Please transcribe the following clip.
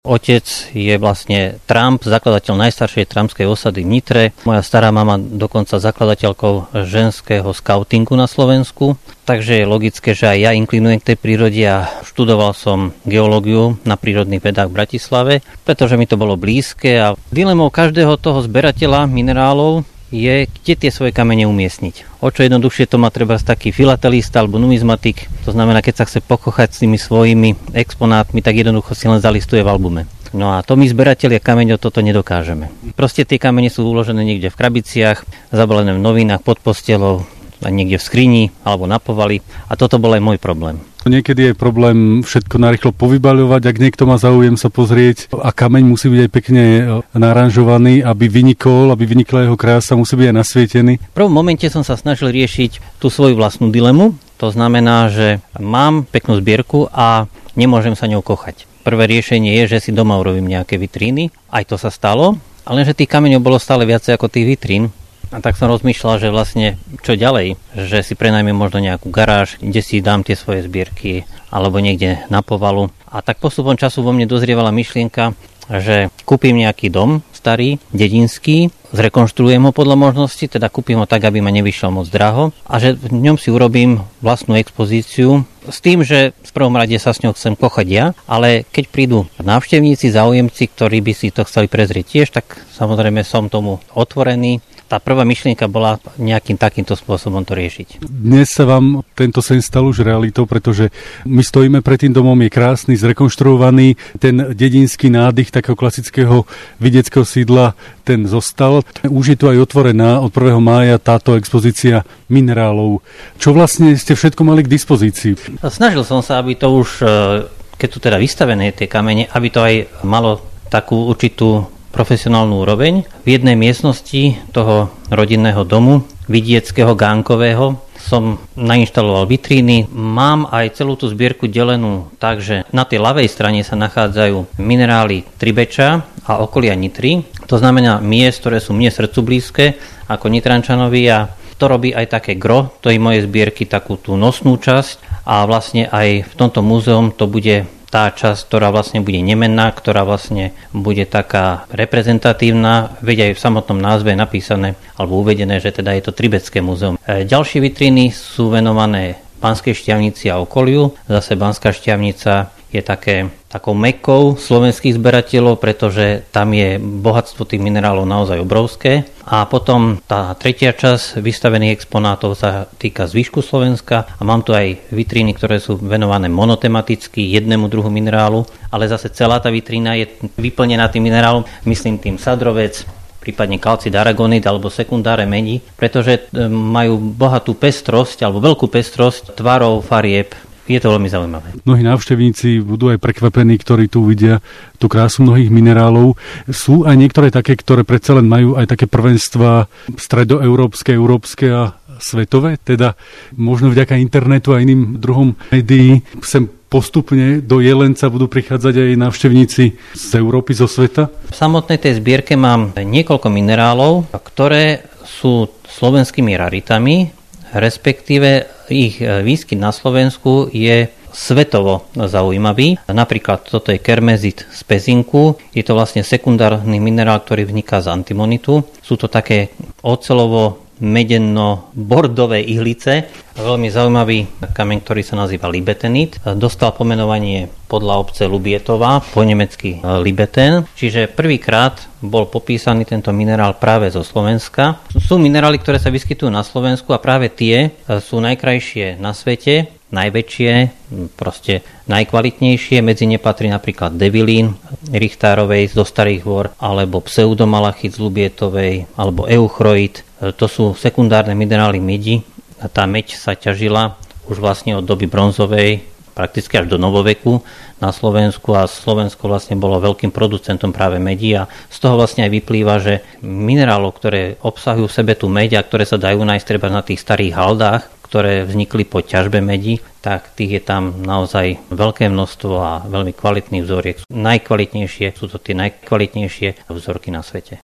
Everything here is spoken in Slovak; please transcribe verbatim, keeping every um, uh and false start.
Otec je vlastne Tramp, zakladateľ najstaršej trampskej osady v Nitre. Moja stará mama dokonca zakladateľkou ženského skautingu na Slovensku. Takže je logické, že aj ja inklinujem k tej prírode a študoval som geológiu na prírodných vedách v Bratislave, pretože mi to bolo blízke a dilemou každého toho zberateľa minerálov je, kde tie svoje kamene umiestniť. O čo jednoduchšie to má treba taký filatelista alebo numizmatik, to znamená, keď sa chce pokochať s tými svojimi exponátmi, tak jednoducho si len zalistuje v albume. No a to my zberatelia kameňov toto nedokážeme. Proste tie kamene sú uložené niekde v krabiciach, zabalené v novinách, pod postelou, niekde v skrini alebo na povali a toto bol aj môj problém. Niekedy je problém všetko narýchlo povybaľovať, ak niekto má záujem sa pozrieť a kameň musí byť aj pekne naranžovaný, aby vynikol, aby vynikla jeho krása, musí byť aj nasvietený. V prvom momente som sa snažil riešiť tú svoju vlastnú dilemu, to znamená, že mám peknú zbierku a nemôžem sa ňou kochať. Prvé riešenie je, že si doma urobím nejaké vitríny, aj to sa stalo, ale že tých kameňov bolo stále viacej ako tých vitrín. A tak som rozmýšľal, že vlastne čo ďalej, že si prenajmem možno nejakú garáž, kde si dám tie svoje zbierky alebo niekde na povalu. A tak postupom času vo mne dozrievala myšlienka, že kúpim nejaký dom starý, dedinský, zrekonštruujem ho podľa možnosti, teda kúpim ho tak, aby ma nevyšiel moc draho a že v ňom si urobím vlastnú expozíciu s tým, že v prvom rade sa s ňou chcem kochať ja, ale keď prídu návštevníci, záujemci, ktorí by si to chceli prezrieť tiež, tak samozrejme som tomu otvorený. Tá prvá myšlienka bola nejakým takýmto spôsobom to riešiť. Dnes sa vám tento sen stal už realitou, pretože my stojíme pred tým domom, je krásny, zrekonštruovaný, ten dedinský nádych takého klasického vidieckého sídla, ten zostal. Už je tu aj otvorená od prvého mája táto expozícia minerálov. Čo vlastne ste všetko mali k dispozícii? Snažil som sa, aby to už, keď sú teda vystavené tie kamene, aby to aj malo takú určitú profesionálnu úroveň. V jednej miestnosti toho rodinného domu, vidieckého, gánkového, som nainštaloval vitríny. Mám aj celú tú zbierku delenú tak, že na tej ľavej strane sa nachádzajú minerály Tribeča a okolia Nitry. To znamená miest, ktoré sú mne srdcu blízke, ako Nitrančanovi, a to robí aj také gro tej mojej zbierky, takú tú nosnú časť, a vlastne aj v tomto múzeum to bude tá časť, ktorá vlastne bude nemenná, ktorá vlastne bude taká reprezentatívna, veď aj v samotnom názve je napísané alebo uvedené, že teda je to Tribecké múzeum. E, ďalšie vitriny sú venované Banskej Štiavnici a okoliu. Zase Banská Štiavnica je také, takou mekou slovenských zberateľov, pretože tam je bohatstvo tých minerálov naozaj obrovské. A potom tá tretia časť vystavených exponátov sa týka zvyšku Slovenska a mám tu aj vitríny, ktoré sú venované monotematicky jednému druhu minerálu, ale zase celá tá vitrína je vyplnená tým minerálom, myslím tým sadrovec, prípadne kalcid aragonit alebo sekundáre medi, pretože majú bohatú pestrosť alebo veľkú pestrosť tvarov, farieb. Je to veľmi zaujímavé. Mnohí návštevníci budú aj prekvapení, ktorí tu vidia tú krásu mnohých minerálov. Sú aj niektoré také, ktoré predsa len majú aj také prvenstva stredoeurópske, európske a svetové, teda možno vďaka internetu a iným druhom médií sem postupne do Jelenca budú prichádzať aj návštevníci z Európy, zo sveta? V samotnej tej zbierke mám niekoľko minerálov, ktoré sú slovenskými raritami, respektíve ich výskyt na Slovensku je svetovo zaujímavý. Napríklad toto je kermezit z Pezinku. Je to vlastne sekundárny minerál, ktorý vzniká z antimonitu. Sú to také ocelovo medeno-bordové ihlice. Veľmi zaujímavý kameň, ktorý sa nazýva libetenit. Dostal pomenovanie podľa obce Lubietová, po nemecky Libeten. Čiže prvýkrát bol popísaný tento minerál práve zo Slovenska. Sú minerály, ktoré sa vyskytujú na Slovensku a práve tie sú najkrajšie na svete, najväčšie, proste najkvalitnejšie. Medzi ne patrí napríklad Devilín Richtárovej zo Starých Hôr, alebo pseudomalachit z Lubietovej, alebo euchroid. To sú sekundárne minerály medi. Tá meď sa ťažila už vlastne od doby bronzovej, prakticky až do novoveku na Slovensku, a Slovensko vlastne bolo veľkým producentom práve medi, a z toho vlastne aj vyplýva, že minerálov, ktoré obsahujú v sebe tú meď a ktoré sa dajú nájsť treba na tých starých haldách, ktoré vznikli po ťažbe medi, tak tých je tam naozaj veľké množstvo a veľmi kvalitných vzoriek. Najkvalitnejšie sú to tie najkvalitnejšie vzorky na svete.